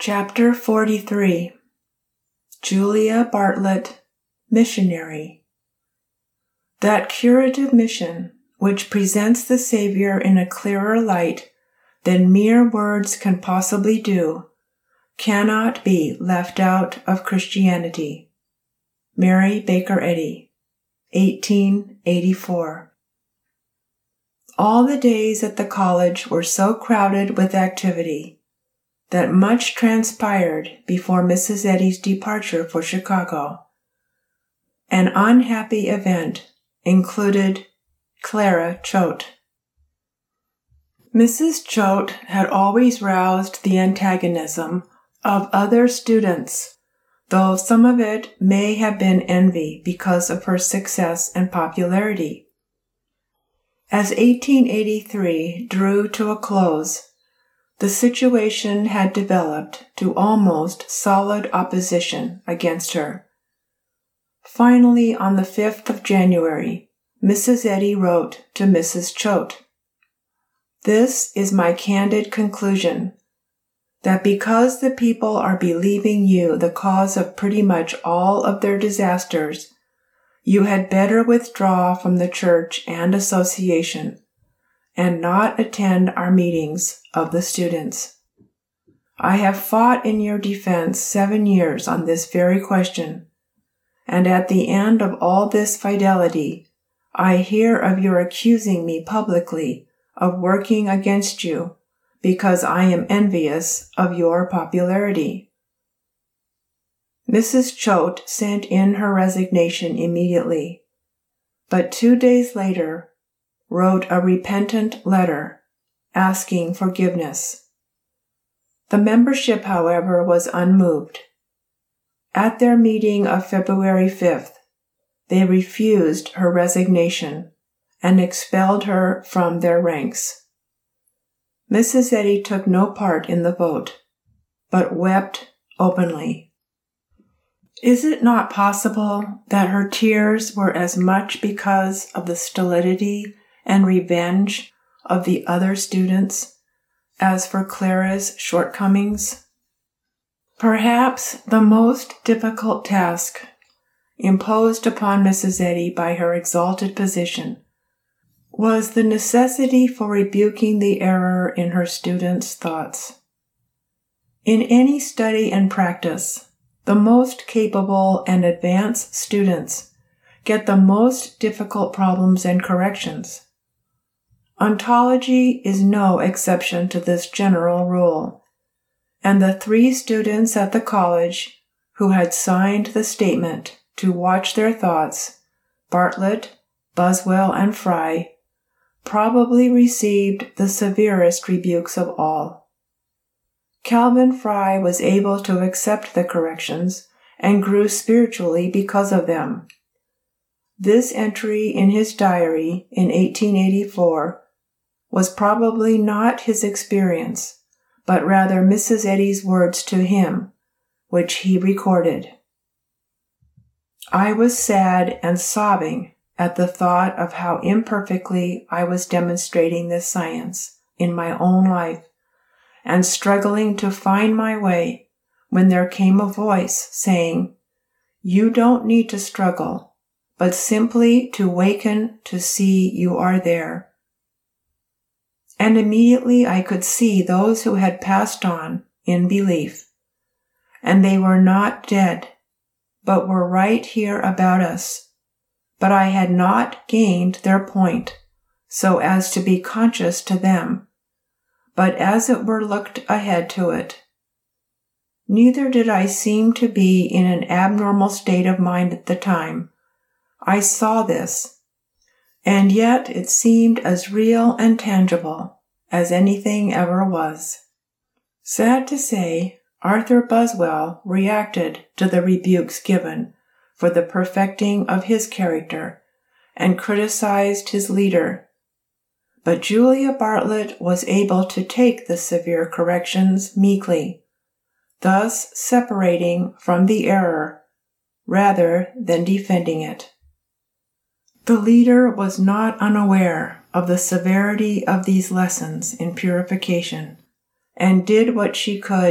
Chapter 43. Julia Bartlett, Missionary. That curative mission, which presents the Savior in a clearer light than mere words can possibly do, cannot be left out of Christianity. Mary Baker Eddy, 1884. All the days at the college were so crowded with activity that much transpired before Mrs. Eddy's departure for Chicago. An unhappy event included Clara Choate. Mrs. Choate had always roused the antagonism of other students, though some of it may have been envy because of her success and popularity. As 1883 drew to a close, the situation had developed to almost solid opposition against her. Finally, on the 5th of January, Mrs. Eddy wrote to Mrs. Choate, "This is my candid conclusion, that because the people are believing you the cause of pretty much all of their disasters, you had better withdraw from the church and association, and not attend our meetings of the students. I have fought in your defense 7 years on this very question, and at the end of all this fidelity, I hear of your accusing me publicly of working against you because I am envious of your popularity." Mrs. Choate sent in her resignation immediately, but 2 days later wrote a repentant letter asking forgiveness. The membership, however, was unmoved. At their meeting of February 5th, they refused her resignation and expelled her from their ranks. Mrs. Eddy took no part in the vote, but wept openly. Is it not possible that her tears were as much because of the stolidity and revenge of the other students as for Clara's shortcomings? Perhaps the most difficult task imposed upon Mrs. Eddy by her exalted position was the necessity for rebuking the error in her students' thoughts. In any study and practice, the most capable and advanced students get the most difficult problems and corrections. Ontology is no exception to this general rule, and the 3 students at the college who had signed the statement to watch their thoughts, Bartlett, Buswell, and Fry, probably received the severest rebukes of all. Calvin Fry was able to accept the corrections and grew spiritually because of them. This entry in his diary in 1884 was probably not his experience, but rather Mrs. Eddy's words to him, which he recorded. "I was sad and sobbing at the thought of how imperfectly I was demonstrating this science in my own life, and struggling to find my way when there came a voice saying, 'You don't need to struggle, but simply to waken to see you are there.' And immediately I could see those who had passed on in belief, and they were not dead, but were right here about us. But I had not gained their point so as to be conscious to them, but as it were looked ahead to it. Neither did I seem to be in an abnormal state of mind at the time. I saw this, and yet it seemed as real and tangible as anything ever was." Sad to say, Arthur Buswell reacted to the rebukes given for the perfecting of his character and criticized his leader. But Julia Bartlett was able to take the severe corrections meekly, thus separating from the error rather than defending it. The leader was not unaware of the severity of these lessons in purification, and did what she could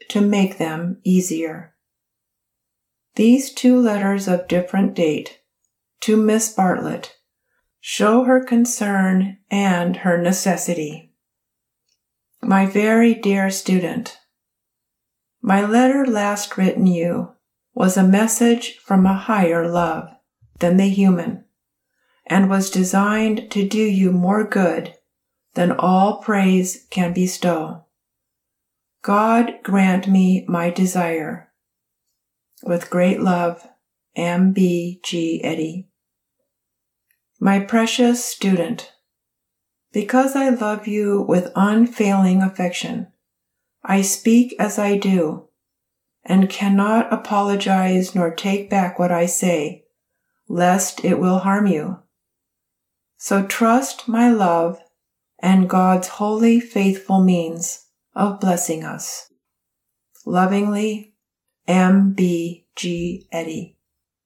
to make them easier. These 2 letters of different date to Miss Bartlett show her concern and her necessity. My very dear student, my letter last written you was a message from a higher love than the human, and was designed to do you more good than all praise can bestow. God grant me my desire. With great love, M.B.G. Eddy. My precious student, because I love you with unfailing affection, I speak as I do, and cannot apologize nor take back what I say, lest it will harm you. So trust my love and God's holy, faithful means of blessing us. Lovingly, M.B.G. Eddy.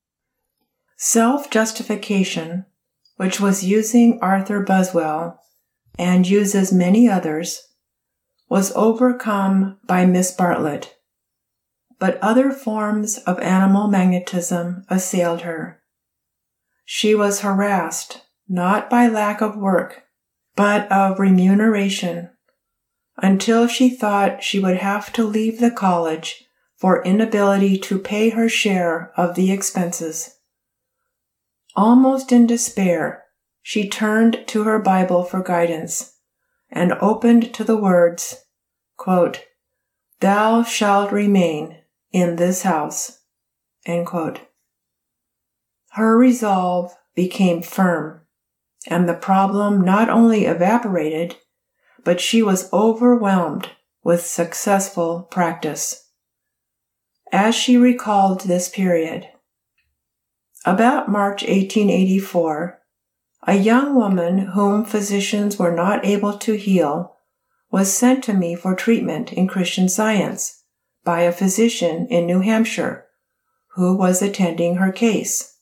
Self-justification, which was using Arthur Buswell and uses many others, was overcome by Miss Bartlett, but other forms of animal magnetism assailed her. She was harassed not by lack of work, but of remuneration, until she thought she would have to leave the college for inability to pay her share of the expenses. Almost in despair, she turned to her Bible for guidance and opened to the words, quote, "Thou shalt remain in this house," end quote. Her resolve became firm, and the problem not only evaporated, but she was overwhelmed with successful practice. As she recalled this period, about March 1884, a young woman whom physicians were not able to heal was sent to me for treatment in Christian Science by a physician in New Hampshire who was attending her case.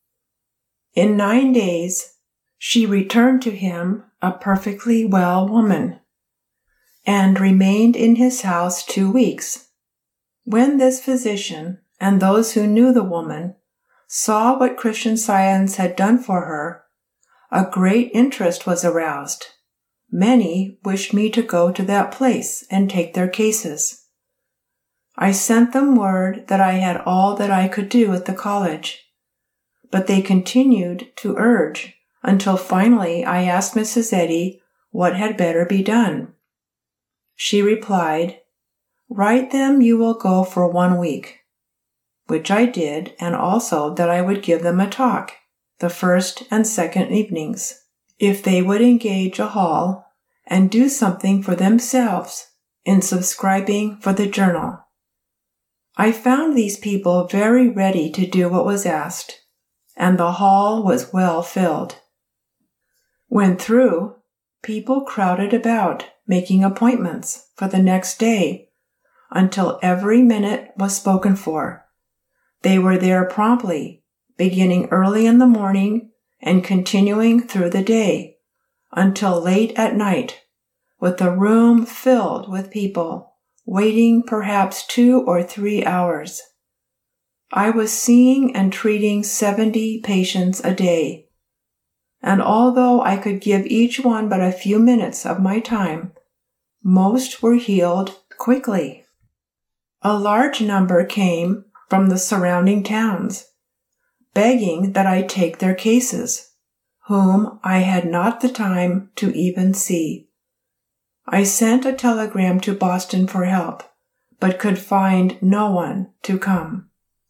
In 9 days, she returned to him a perfectly well woman and remained in his house 2 weeks. When this physician and those who knew the woman saw what Christian Science had done for her, a great interest was aroused. Many wished me to go to that place and take their cases. I sent them word that I had all that I could do at the college, but they continued to urge until finally I asked Mrs. Eddy what had better be done. She replied, "Write them you will go for 1 week," which I did, and also that I would give them a talk the first and second evenings, if they would engage a hall and do something for themselves in subscribing for the journal. I found these people very ready to do what was asked, and the hall was well filled. When through, people crowded about, making appointments for the next day, until every minute was spoken for. They were there promptly, beginning early in the morning and continuing through the day, until late at night, with the room filled with people, waiting perhaps 2 or 3 hours. I was seeing and treating 70 patients a day, and although I could give each one but a few minutes of my time, most were healed quickly. A large number came from the surrounding towns, begging that I take their cases, whom I had not the time to even see. I sent a telegram to Boston for help, but could find no one to come.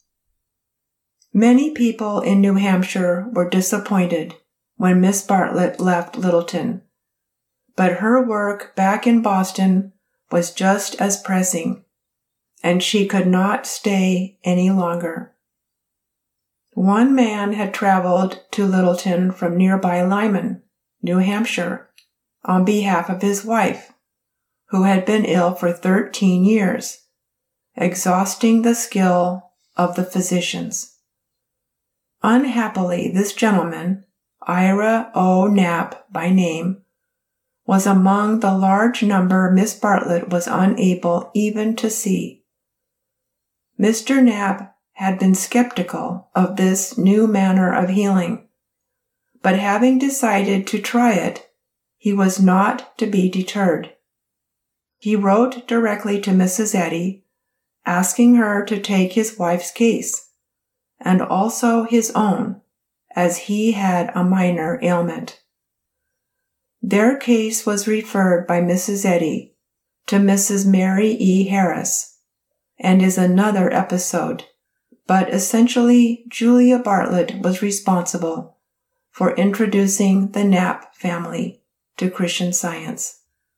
Many people in New Hampshire were disappointed when Miss Bartlett left Littleton, but her work back in Boston was just as pressing, and she could not stay any longer. One man had traveled to Littleton from nearby Lyman, New Hampshire, on behalf of his wife, who had been ill for 13 years, exhausting the skill of the physicians. Unhappily, this gentleman, Ira O. Knapp by name, was among the large number Miss Bartlett was unable even to see. Mr. Knapp had been skeptical of this new manner of healing, but having decided to try it, he was not to be deterred. He wrote directly to Mrs. Eddy, asking her to take his wife's case, and also his own, as he had a minor ailment. Their case was referred by Mrs. Eddy to Mrs. Mary E. Harris, and is another episode, but essentially Julia Bartlett was responsible for introducing the Knapp family to Christian Science.